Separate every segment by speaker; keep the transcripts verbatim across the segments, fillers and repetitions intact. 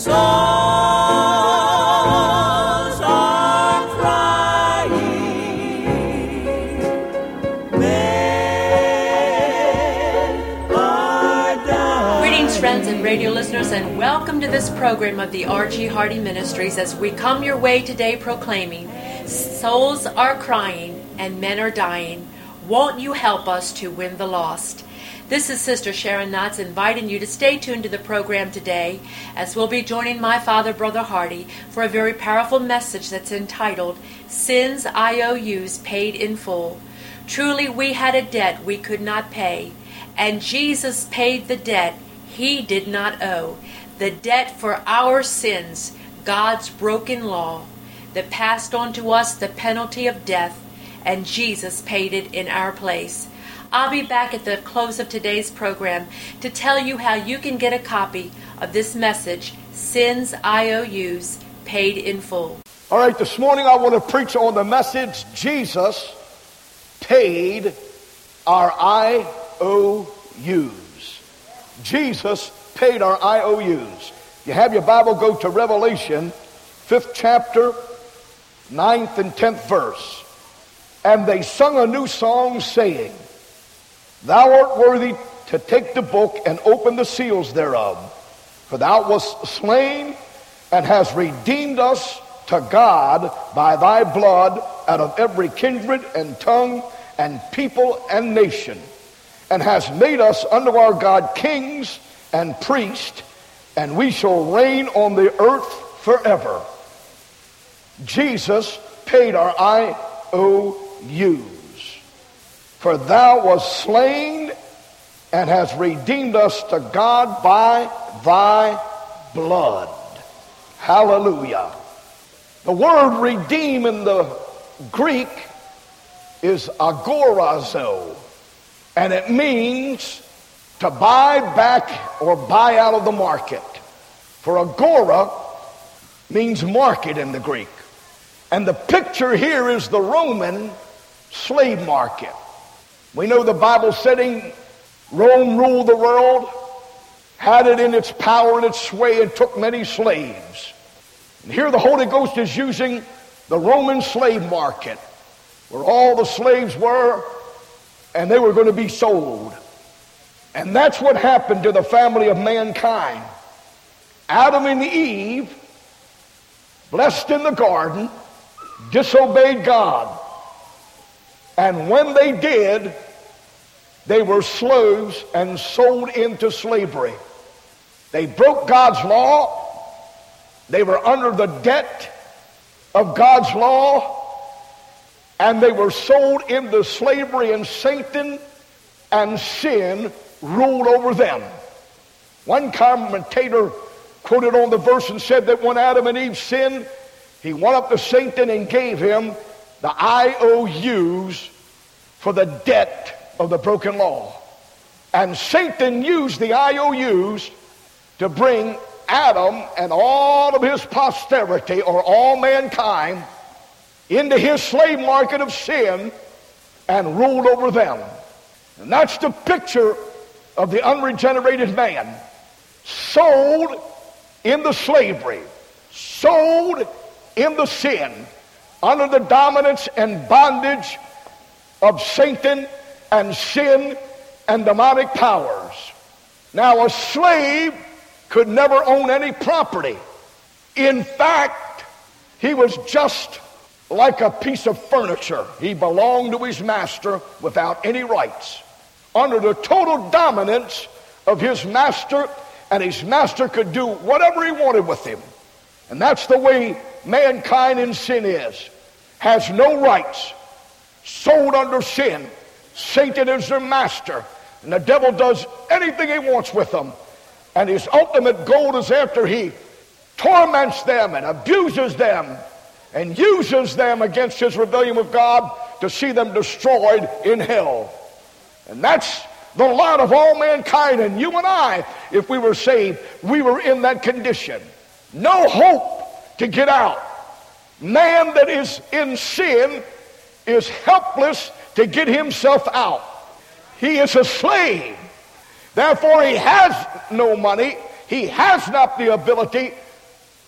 Speaker 1: Souls are crying. Men are dying.
Speaker 2: Greetings, friends and radio listeners, and welcome to this program of the R G Hardy Ministries as we come your way today proclaiming, souls are crying and men are dying. Won't you help us to win the lost? This is Sister Sharon Knotts inviting you to stay tuned to the program today as we'll be joining my father, Brother Hardy, for a very powerful message that's entitled, Sins I O Us Paid in Full. Truly we had a debt we could not pay, and Jesus paid the debt he did not owe. The debt for our sins, God's broken law, that passed on to us the penalty of death, and Jesus paid it in our place. I'll be back at the close of today's program to tell you how you can get a copy of this message, Sins I O Us Paid in Full.
Speaker 3: All right, this morning I want to preach on the message, Jesus paid our I O Us. Jesus paid our I O Us. You have your Bible, go to Revelation, fifth chapter, ninth and tenth verse. And they sung a new song, saying, Thou art worthy to take the book and open the seals thereof. For thou wast slain and hast redeemed us to God by thy blood out of every kindred and tongue and people and nation, and hast made us unto our God kings and priests, and we shall reign on the earth forever. Jesus paid our I O Us. For thou wast slain and hast redeemed us to God by thy blood. Hallelujah. The word redeem in the Greek is agorazo, and it means to buy back or buy out of the market. For agora means market in the Greek. And the picture here is the Roman slave market. We know the Bible setting, Rome ruled the world, had it in its power and its sway, and took many slaves. And here the Holy Ghost is using the Roman slave market, where all the slaves were, and they were going to be sold. And that's what happened to the family of mankind. Adam and Eve, blessed in the garden, disobeyed God. And when they did, they were slaves and sold into slavery. They broke God's law. They were under the debt of God's law. And they were sold into slavery, and Satan and sin ruled over them. One commentator quoted on the verse and said that when Adam and Eve sinned, he went up to Satan and gave him the I O Us for the debt of the broken law. And Satan used the I O Us to bring Adam and all of his posterity, or all mankind, into his slave market of sin and ruled over them. And that's the picture of the unregenerated man, sold into slavery, sold into sin, under the dominance and bondage of Satan and sin and demonic powers. Now, a slave could never own any property. In fact, he was just like a piece of furniture. He belonged to his master without any rights, under the total dominance of his master, and his master could do whatever he wanted with him. And that's the way mankind in sin is. Has no rights, sold under sin. Satan is their master, and the devil does anything he wants with them. And his ultimate goal is after he torments them and abuses them and uses them against his rebellion with God to see them destroyed in hell. And that's the lot of all mankind. And you and I, if we were saved, we were in that condition. No hope to get out. Man that is in sin is helpless to get himself out. He is a slave. Therefore, he has no money. He has not the ability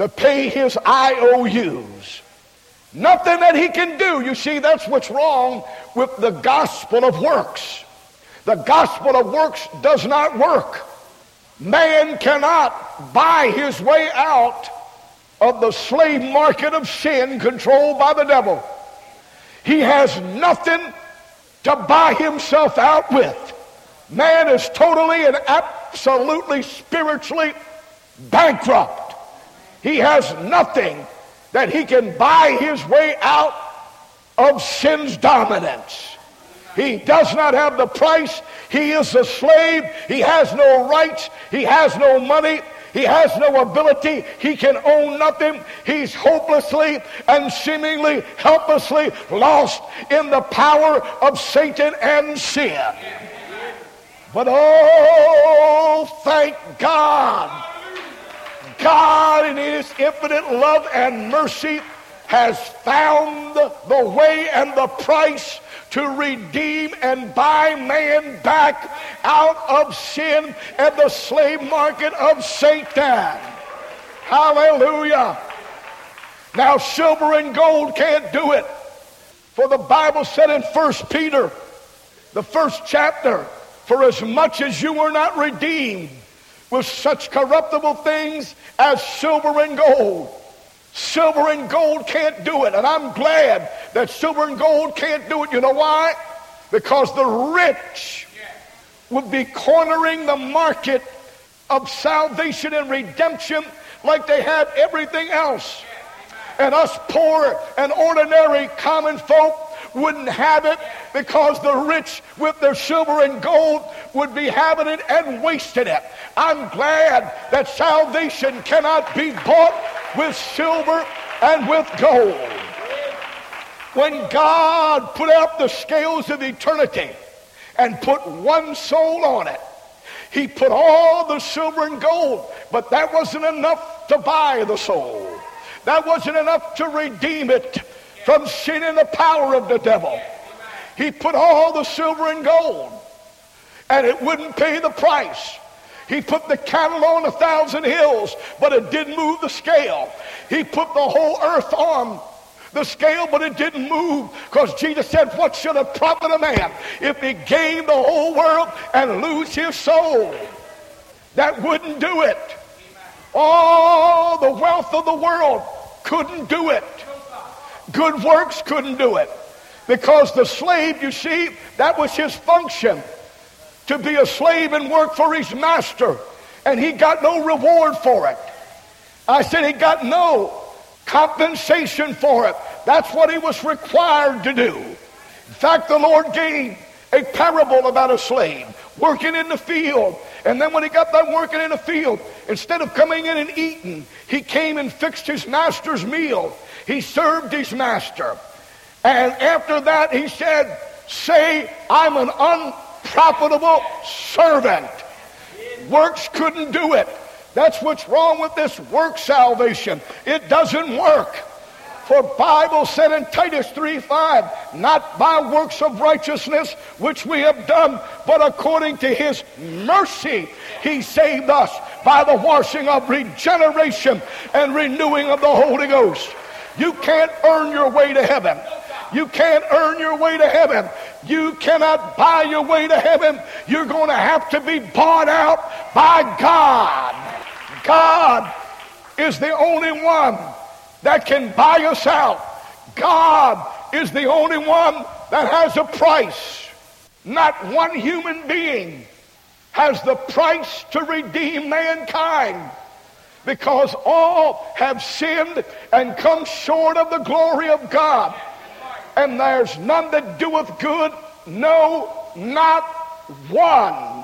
Speaker 3: to pay his I O Us. Nothing that he can do. You see, that's what's wrong with the gospel of works. The gospel of works does not work. Man cannot buy his way out of the slave market of sin controlled by the devil. He has nothing to buy himself out with. Man is totally and absolutely spiritually bankrupt. He has nothing that he can buy his way out of sin's dominance. He does not have the price. He is a slave. He has no rights. He has no money. He has no ability. He can own nothing. He's hopelessly and seemingly helplessly lost in the power of Satan and sin. But oh, thank God. God in his infinite love and mercy has found the way and the price to redeem and buy man back out of sin and the slave market of Satan. Hallelujah. Now silver and gold can't do it. For the Bible said in First Peter, the first chapter, for as much as you were not redeemed with such corruptible things as silver and gold. Silver and gold can't do it. And I'm glad that silver and gold can't do it. You know why? Because the rich would be cornering the market of salvation and redemption like they have everything else. And us poor and ordinary common folk wouldn't have it, because the rich with their silver and gold would be having it and wasting it. I'm glad that salvation cannot be bought with silver and with gold. When God put out the scales of eternity and put one soul on it, he put all the silver and gold, but that wasn't enough to buy the soul. That wasn't enough to redeem it from sin and the power of the devil. He put all the silver and gold, and it wouldn't pay the price. He put the cattle on a thousand hills, but it didn't move the scale. He put the whole earth on the scale, but it didn't move, because Jesus said, what should it profit a man if he gained the whole world and lose his soul? That wouldn't do it. All the wealth of the world couldn't do it. Good works couldn't do it. Because the slave, you see, that was his function, to be a slave and work for his master. And he got no reward for it. I said he got no compensation for it. That's what he was required to do. In fact, the Lord gave a parable about a slave working in the field. And then when he got done working in the field, instead of coming in and eating, he came and fixed his master's meal. He served his master. And after that he said, say, I'm an unprofitable servant. Works couldn't do it. That's what's wrong with this work salvation. It doesn't work. For Bible said in Titus three five, not by works of righteousness which we have done, but according to his mercy he saved us by the washing of regeneration and renewing of the Holy Ghost. You can't earn your way to heaven. You can't earn your way to heaven. You cannot buy your way to heaven. You're going to have to be bought out by God. God is the only one that can buy us out. God is the only one that has a price. Not one human being has the price to redeem mankind, because all have sinned and come short of the glory of God. And there's none that doeth good, no, not one.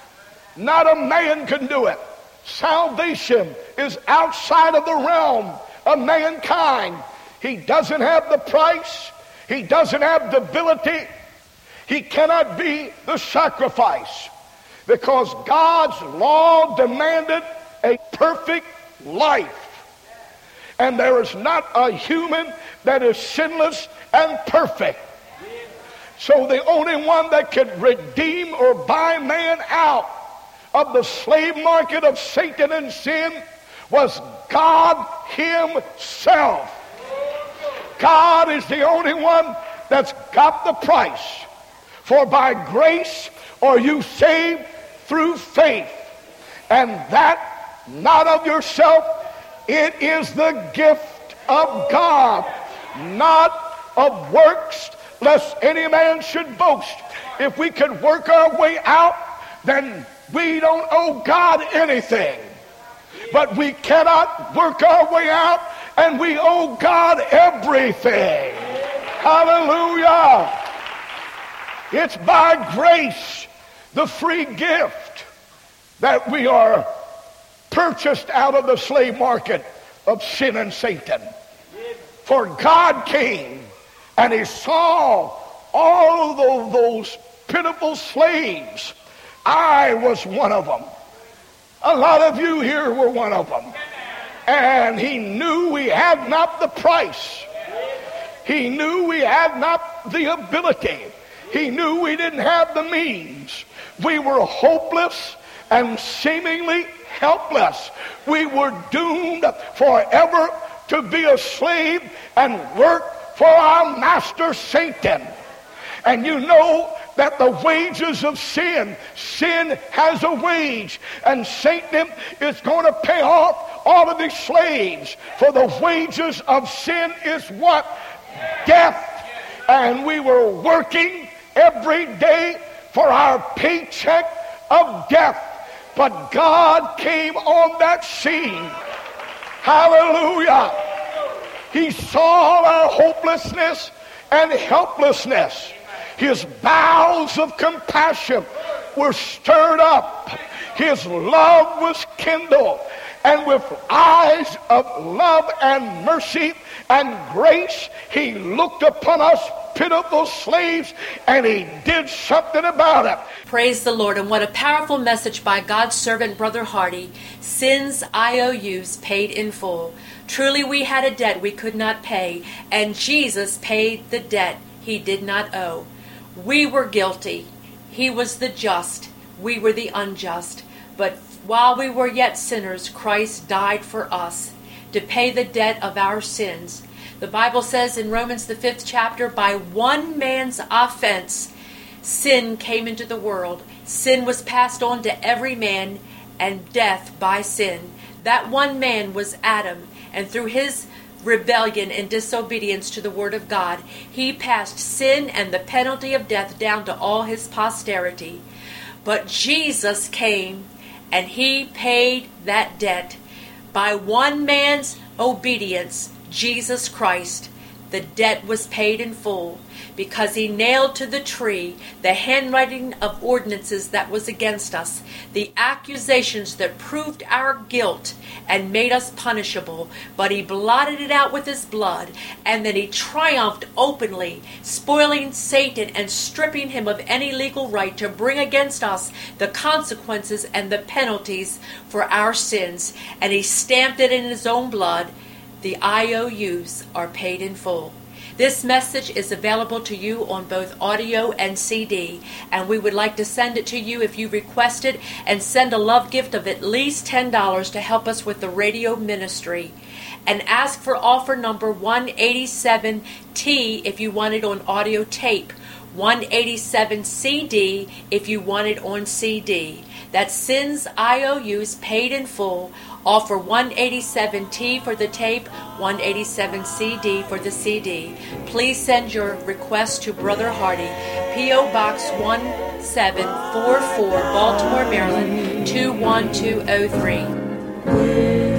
Speaker 3: Not a man can do it. Salvation is outside of the realm of mankind. He doesn't have the price. He doesn't have the ability. He cannot be the sacrifice, because God's law demanded a perfect life. And there is not a human that is sinless and perfect. So the only one that could redeem or buy man out of the slave market of Satan and sin was God himself. God is the only one that's got the price. For by grace are you saved through faith, and that not of yourself, it is the gift of God, not of works, lest any man should boast. If we could work our way out, then we don't owe God anything. But we cannot work our way out, and we owe God everything. Hallelujah. It's by grace, the free gift, that we are purchased out of the slave market of sin and Satan. For God came and he saw all of those pitiful slaves. I was one of them. A lot of you here were one of them. And he knew we had not the price. He knew we had not the ability. He knew we didn't have the means. We were hopeless and seemingly helpless. We were doomed forever to be a slave and work for our master Satan. And you know that the wages of sin, sin has a wage, and Satan is going to pay off all of these slaves. For the wages of sin is what? Death. And we were working every day for our paycheck of death. But God came on that scene. Hallelujah. He saw our hopelessness and helplessness. His bowels of compassion were stirred up. His love was kindled. And with eyes of love and mercy and grace, he looked upon us pitiful slaves, and he did something about it.
Speaker 2: Praise the Lord. And what a powerful message by God's servant, Brother Hardy. Sins, I O Us paid in full. Truly we had a debt we could not pay, and Jesus paid the debt he did not owe. We were guilty. He was the just. We were the unjust. But while we were yet sinners, Christ died for us to pay the debt of our sins. The Bible says in Romans the fifth chapter, by one man's offense, sin came into the world. Sin was passed on to every man, and death by sin. That one man was Adam, and through his rebellion and disobedience to the word of God, he passed sin and the penalty of death down to all his posterity. But Jesus came, and he paid that debt. By one man's obedience, Jesus Christ, the debt was paid in full, because he nailed to the tree the handwriting of ordinances that was against us, the accusations that proved our guilt and made us punishable. But he blotted it out with his blood, and then he triumphed openly, spoiling Satan and stripping him of any legal right to bring against us the consequences and the penalties for our sins. And he stamped it in his own blood. The I O Us are paid in full. This message is available to you on both audio and C D, and we would like to send it to you if you request it, and send a love gift of at least ten dollars to help us with the radio ministry. And ask for offer number one eighty-seven T if you want it on audio tape, one eighty-seven C D if you want it on C D. That's Sins I O Us paid in full. Offer one eighty-seven T for the tape, one eighty-seven C D for the C D. Please send your request to Brother Hardy, P O Box one seven four four, Baltimore, Maryland, two one two oh three.